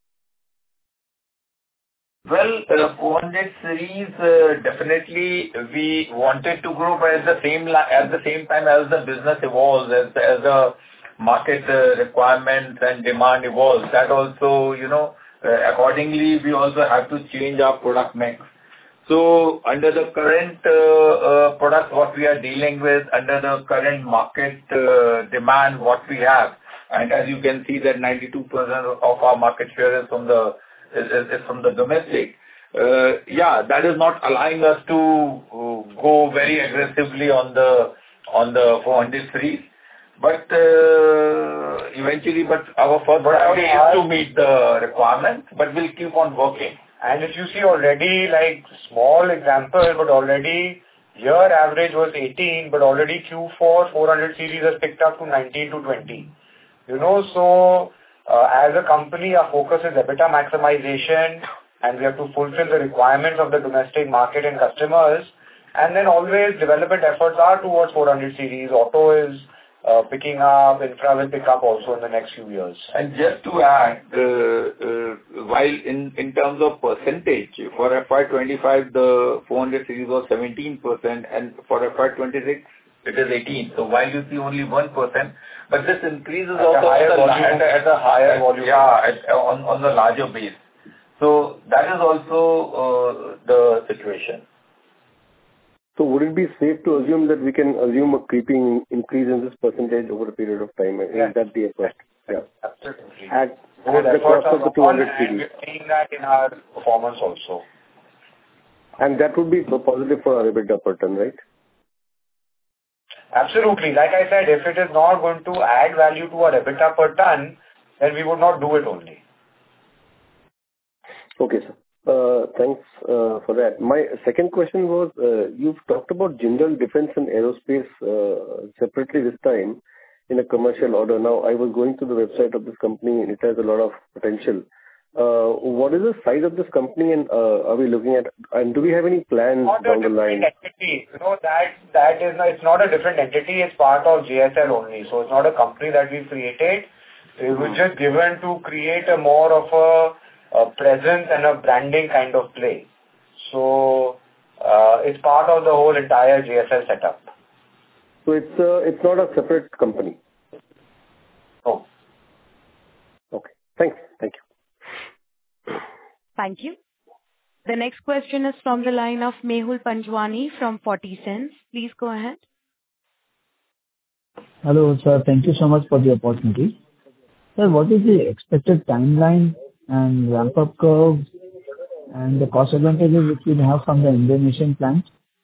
Well, uh, four hundred series, uh, definitely we wanted to grow, but at the same la- at the same time as the business evolves, as as the market uh, requirements and demand evolves, that also, you know, uh, accordingly we also have to change our product mix. So under the current uh, uh, product what we are dealing with, under the current market uh, demand what we have, and as you can see that ninety-two percent of our market share is from the is, is, is from the domestic. Uh, yeah, that is not allowing us to uh, go very aggressively on the on the four hundred series. But uh, eventually, but our first priority is to meet the requirement, but we'll keep on working.
And if you see already, like small example, but already year average was eighteen, but already Q four four hundred series has picked up to nineteen to twenty. You know, so uh, as a company, our focus is EBITDA maximization, and we have to fulfill the requirements of the domestic market and customers. And then always development efforts are towards four hundred series. Auto is uh, picking up, infra will pick up also in the next few years.
And just to add, uh, uh, while in, in terms of percentage, for F Y twenty-five, the four hundred series was seventeen percent, and for F Y twenty-six, it is eighteen. So while you see only one percent, but this increase is
At a
also
higher
at, the,
volume.
at, a, at a higher
Higher volume.
yeah, at, on, on the larger base. So that is also uh, the situation.
So would it be safe to assume that we can assume a creeping increase in this percentage over a period of time?
Yes.
Is that the effort?
Yes. Yeah. Absolutely.
At,
Both
at the cost of the two hundred
and
series.
we're seeing that in our performance also.
And that would be positive for our EBITDA per ton, right?
Absolutely. Like I said, if it is not going to add value to our EBITDA per ton, then we would not do it only.
Okay, sir. Uh, thanks uh, for that. My second question was, uh, you've talked about Jindal Defence and Aerospace uh, separately this time in a commercial order. Now, I was going to the website of this company, and it has a lot of potential. Uh, what is the size of this company, and uh, are we looking at, and do we have any plans
Not
down
a
the line?
entity. You know, that, that is not, it's not a different entity, it's part of J S L only. So it's not a company that we created. It was just given to create a more of a a presence and a branding kind of play. So uh, it's part of the whole entire J S L setup.
So it's uh, it's not a separate company?
No.
Okay. Thanks. Thank you.
Thank you. The next question is from the line of Mehul Panjwani from forty cents. Please go ahead.
Hello, sir. Thank you so much for the opportunity. Sir, what is the expected timeline and ramp-up curve and the cost advantages which we have from the Indonesian plant?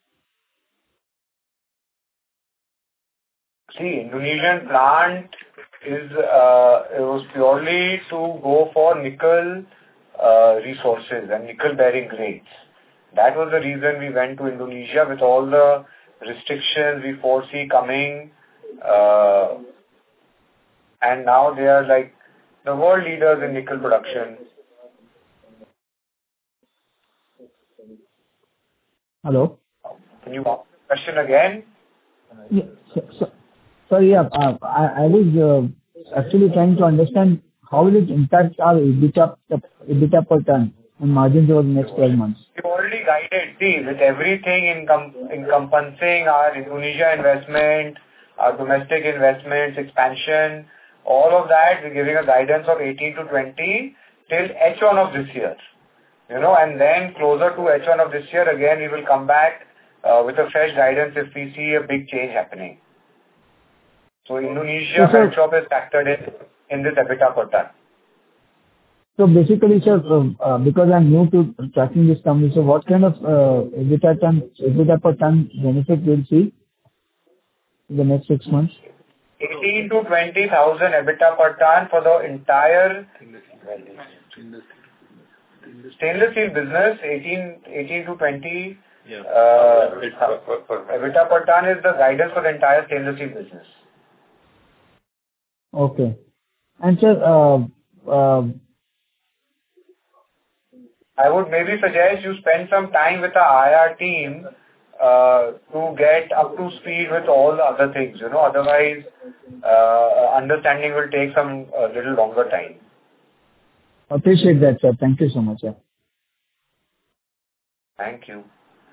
See, Indonesian plant is, uh, it was purely to go for nickel uh, resources and nickel-bearing grades. That was the reason we went to Indonesia with all the restrictions we foresee coming. Uh, and now they are like the world leaders in nickel production.
Hello?
Can you ask the question again?
Yeah, so, so, so yeah, uh, I, I was uh, actually trying to understand how will it impact our EBITDA, EBITDA per ton and margins over the next twelve months.
We've already guided, see, with everything encom- encompassing our Indonesia investment, our domestic investments, expansion, all of that, we're giving a guidance of eighteen to twenty till H one of this year. You know, and then closer to H one of this year, again, we will come back uh, with a fresh guidance if we see a big change happening. So Indonesia
So,
melt shop is factored in in this EBITDA per ton.
So basically, sir, uh, because I'm new to tracking this company, so what kind of uh, EBITDA ton, EBITDA per ton benefit we'll see in the next six months?
eighteen to twenty thousand EBITDA per ton for the entire stainless steel business, eighteen, eighteen to twenty
Yeah.
uh,
It's per- per- per-
EBITDA per ton is the guidance for the entire stainless steel business.
Okay. And sir, uh, uh,
I would maybe suggest you spend some time with the I R team uh, to get up to speed with all the other things, you know, otherwise uh, understanding will take some uh, little longer time.
appreciate that, sir. Thank you so much, sir.
Thank you.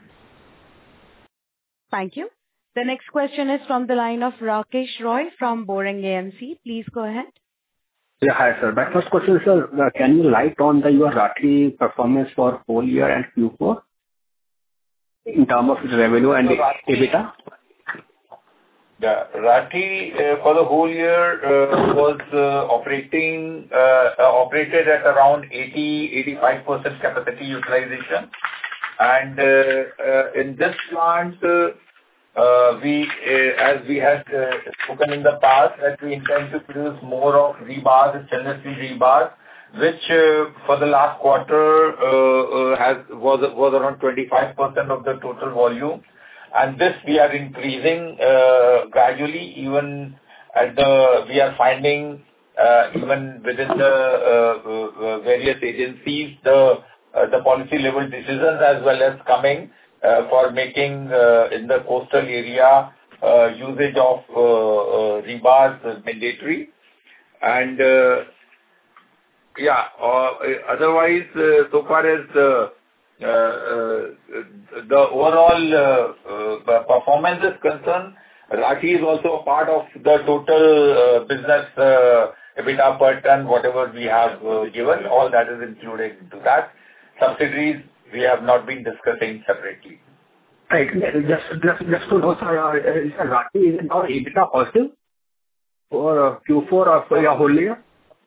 Thank you. The next question is from the line of Rakesh Roy from Boring A M C. Please go ahead.
Yeah, hi, sir. My first question is, sir, uh, can you light on the your Rathi performance for whole year and Q four in terms of revenue and EBITDA?
Yeah. Rathi, uh, for the whole year, uh, was uh, operating uh, uh, operated at around eighty to eighty-five percent capacity utilization. And uh, uh, in this plant, uh, uh, we, uh, as we had uh, spoken in the past, that we intend to produce more of rebars, stainless steel rebars, which uh, for the last quarter uh, uh, has was was around twenty-five percent of the total volume. And this we are increasing uh, gradually. Even at the we are finding uh, even within the uh, uh, various agencies the uh, the policy level decisions as well as coming uh, for making uh, in the coastal area uh, usage of uh, uh, rebars is mandatory. And uh, yeah, uh, otherwise, uh, so far as the uh, uh, the overall uh, uh, performance is concerned, Rathi is also a part of the total uh, business uh, EBITDA per ton, whatever we have uh, given, all that is included into that. Subsidiaries, we have not been discussing separately.
Right. Just just, just to know, sir, uh, is Rathi, is it now EBITDA positive for uh, Q four or for your whole year?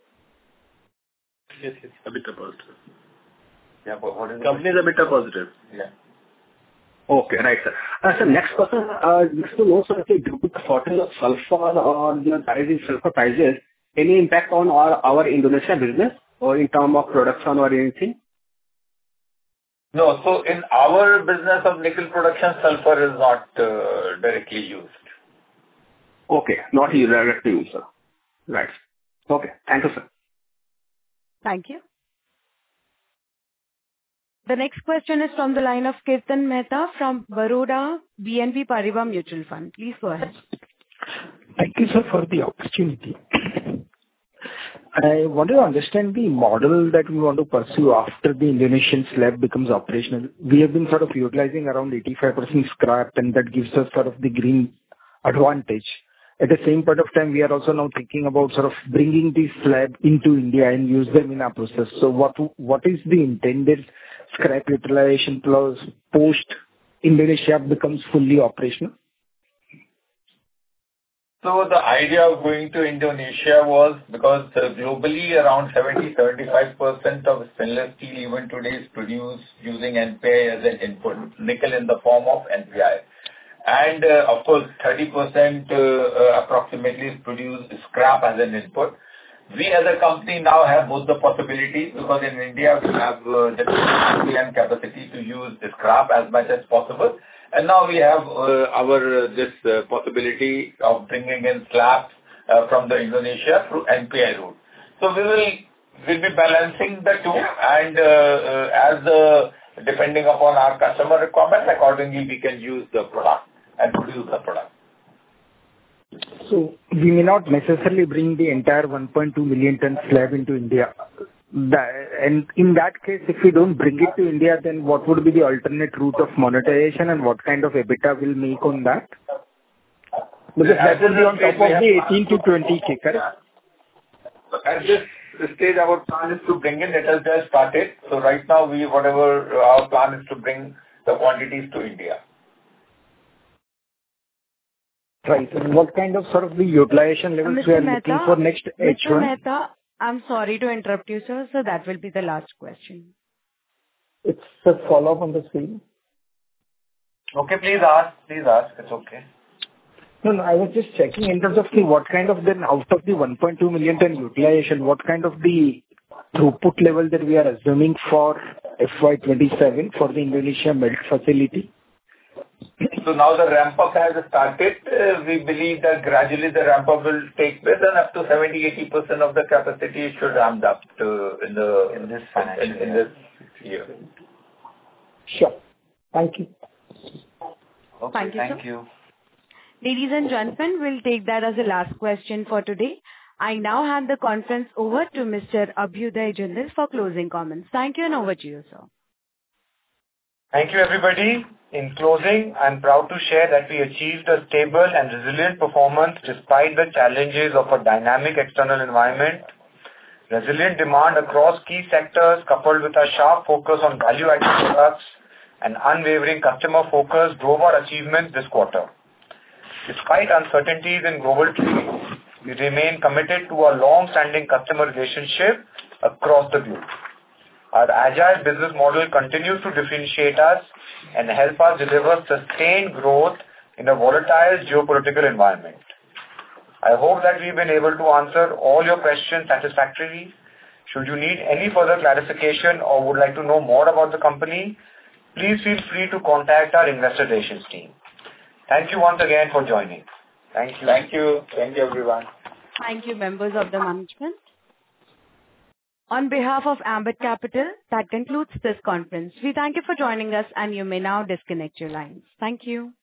Yes, yes, EBITDA positive.
Yeah, but what is
Company is EBITDA positive.
Yeah.
Okay, right, sir. Uh, sir, next question, uh, just to know, sir, if due to the shortage of sulfur or the rise in sulfur prices, any impact on our, our Indonesia business or in terms of production or anything?
No, so in our business of nickel production, sulfur is not uh, directly used.
Okay, not directly used, sir. Right. Okay, thank you, sir.
Thank you. The next question is from the line of Kirtan Mehta from Baroda B N P Paribas Mutual Fund. Please go ahead.
Thank you, sir, for the opportunity. I wanted to understand the model that we want to pursue after the Indonesian slab becomes operational. We have been sort of utilizing around eighty-five percent scrap, and that gives us sort of the green advantage. At the same point of time, we are also now thinking about sort of bringing the slab into India and use them in our process. So what what is the intended scrap utilization clause post Indonesia becomes fully operational?
So the idea of going to Indonesia was because uh, globally around seventy to seventy-five percent of stainless steel even today is produced using N P I as an input, nickel in the form of N P I. And uh, of course, thirty percent uh, uh, approximately is produced scrap as an input. We as a company now have both the possibilities because in India we have uh, the capacity and capacity to use the scrap as much as possible. And now we have uh, our uh, this uh, possibility of bringing in slabs uh, from the Indonesia through N P I route. So we will we'll be balancing the two, and uh, uh, as uh, depending upon our customer requirements, accordingly we can use the product and produce the product.
So we may not necessarily bring the entire one point two million ton slab into India. That, and in that case, if we don't bring it to India, then what would be the alternate route of monetization and what kind of EBITDA will make on that? Because that will be on top of the eighteen to twenty K, correct?
At this stage, our plan is to bring in, it has just started. So right now, we whatever our plan is to bring the quantities to India.
Right. And what kind of sort of the utilization levels
Mister
we are
Mehta,
looking for next H one?
Mister Mehta, I'm sorry to interrupt you, sir. So that will be the last question.
It's a follow-up on the same.
Okay, please ask. Please ask. It's okay.
No, no, I was just checking in terms of the what kind of then out of the one point two million ton utilization, what kind of the throughput level that we are assuming for F Y twenty-seven for the Indonesia melt facility?
So now the ramp-up has started. Uh, we believe that gradually the ramp-up will take place and up to seventy to eighty percent of the capacity should ramp up to in the in this financial in, in this year.
Sure. Thank you.
Okay,
Thank you,
thank
sir.
you.
Ladies and gentlemen, we'll take that as the last question for today. I now hand the conference over to Mister Abhyuday Jindal for closing comments. Thank you, and over to you, sir.
Thank you, everybody. In closing, I'm proud to share that we achieved a stable and resilient performance despite the challenges of a dynamic external environment. Resilient demand across key sectors, coupled with a sharp focus on value-added products and unwavering customer focus, drove our achievements this quarter. Despite uncertainties in global trade, we remain committed to our long-standing customer relationship across the globe. Our agile business model continues to differentiate us and help us deliver sustained growth in a volatile geopolitical environment. I hope that we've been able to answer all your questions satisfactorily. Should you need any further clarification or would like to know more about the company, please feel free to contact our investor relations team. Thank you once again for joining. Thank you.
Thank you. Thank you, everyone.
Thank you, members of the management. On behalf of Ambit Capital, that concludes this conference. We thank you for joining us, and you may now disconnect your lines. Thank you.